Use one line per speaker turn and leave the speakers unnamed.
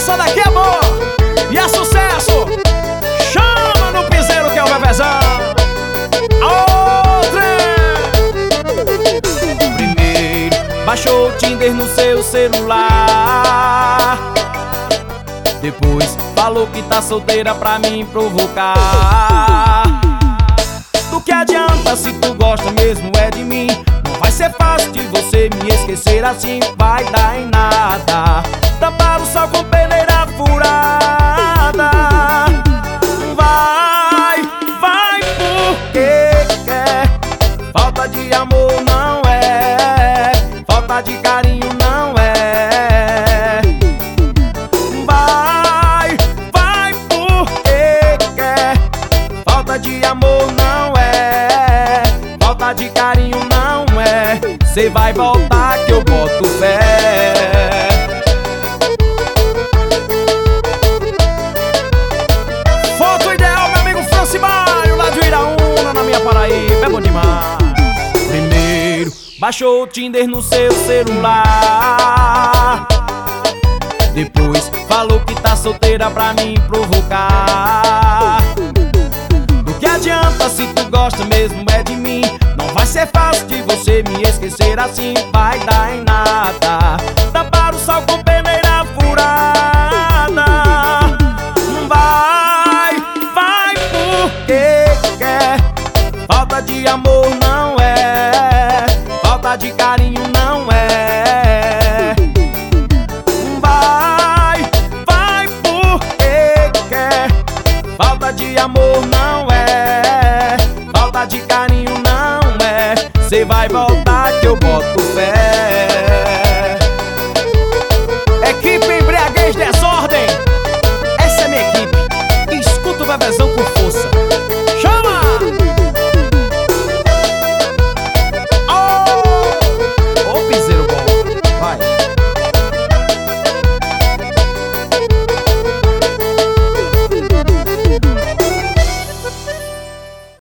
essa daqui é boa e é sucesso. Chama no piseiro que é o bebezão. Primeiro baixou o Tinder no seu celular, depois falou que tá solteira pra me provocar. Do que adianta se tu gosta mesmo é de mim? Não vai ser fácil de você me esquecer assim, vai dar em nada. Tampar o sol com peneira furada. Vai porque quer. Falta de amor não é, falta de carinho não é. Vai porque quer. Falta de amor não é, falta de carinho não é. Cê vai voltar que eu boto fé. Foto ideal, meu amigo Francimário, lá de Iraúna, na minha Paraíba, é bom demais. Primeiro baixou o Tinder no seu celular, depois falou que tá solteira pra me provocar. Do que adianta se tu gosta mesmo é de mim? Não vai ser fácil de você me esquecer assim, vai dar em nada. Tapar o sol com peneira furada. Vai porque quer. Falta de amor não é, falta de carinho não é. Vai porque quer. Falta de amor não é, falta de carinho não é. Cê vai voltar que eu boto fé. Equipe Embriaguez Desordem, essa é minha equipe. Escuta o bebezão com